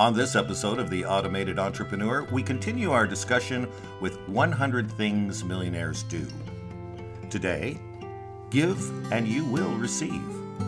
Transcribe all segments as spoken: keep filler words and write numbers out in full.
On this episode of The Automated Entrepreneur, we continue our discussion with one hundred Things Millionaires Do. Today, give and you will receive.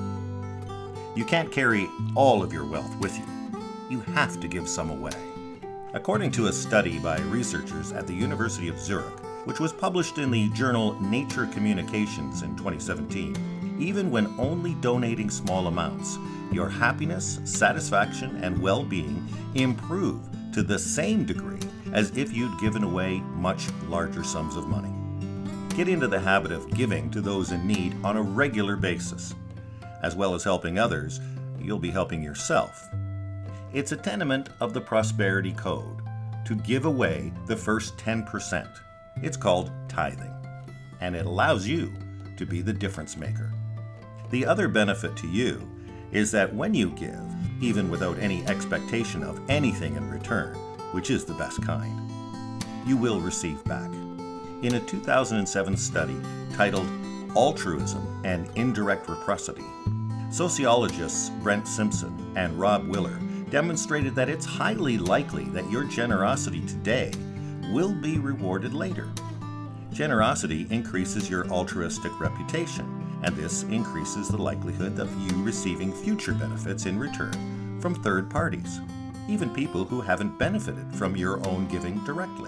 You can't carry all of your wealth with you. You have to give some away. According to a study by researchers at the University of Zurich, which was published in the journal Nature Communications in twenty seventeen, even when only donating small amounts, your happiness, satisfaction, and well-being improve to the same degree as if you'd given away much larger sums of money. Get into the habit of giving to those in need on a regular basis. As well as helping others, you'll be helping yourself. It's a tenement of the Prosperity Code to give away the first ten percent. It's called tithing, and it allows you to be the difference maker. The other benefit to you is that when you give, even without any expectation of anything in return, which is the best kind, you will receive back. In a two thousand seven study titled Altruism and Indirect Reciprocity, sociologists Brent Simpson and Rob Willer demonstrated that it's highly likely that your generosity today will be rewarded later. Generosity increases your altruistic reputation, and this increases the likelihood of you receiving future benefits in return from third parties, even people who haven't benefited from your own giving directly.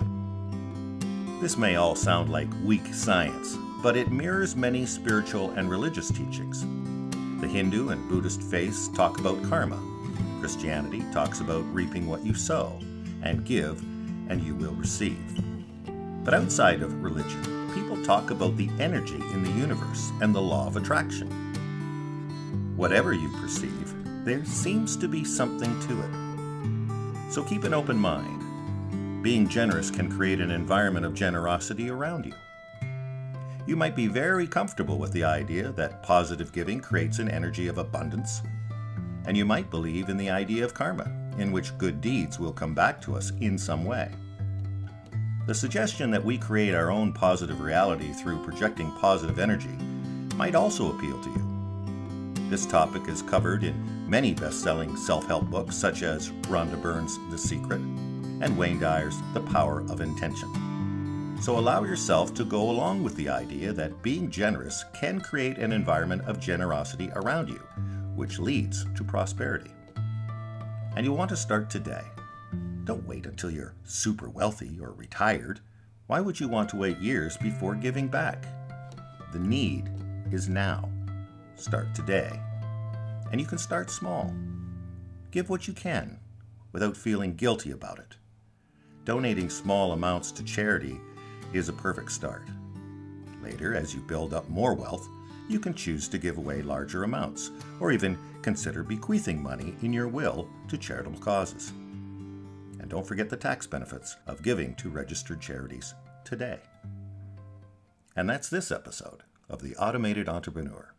This may all sound like weak science, but it mirrors many spiritual and religious teachings. The Hindu and Buddhist faiths talk about karma. Christianity talks about reaping what you sow, and give and you will receive. But outside of religion, people talk about the energy in the universe and the law of attraction. Whatever you perceive, there seems to be something to it. So keep an open mind. Being generous can create an environment of generosity around you. You might be very comfortable with the idea that positive giving creates an energy of abundance, and you might believe in the idea of karma, in which good deeds will come back to us in some way. The suggestion that we create our own positive reality through projecting positive energy might also appeal to you. This topic is covered in many best-selling self-help books such as Rhonda Byrne's The Secret and Wayne Dyer's The Power of Intention. So allow yourself to go along with the idea that being generous can create an environment of generosity around you, which leads to prosperity. And you want to start today. Don't wait until you're super wealthy or retired. Why would you want to wait years before giving back? The need is now. Start today. And you can start small. Give what you can without feeling guilty about it. Donating small amounts to charity is a perfect start. Later, as you build up more wealth, you can choose to give away larger amounts, or even consider bequeathing money in your will to charitable causes. And don't forget the tax benefits of giving to registered charities today. And that's this episode of The Automated Entrepreneur.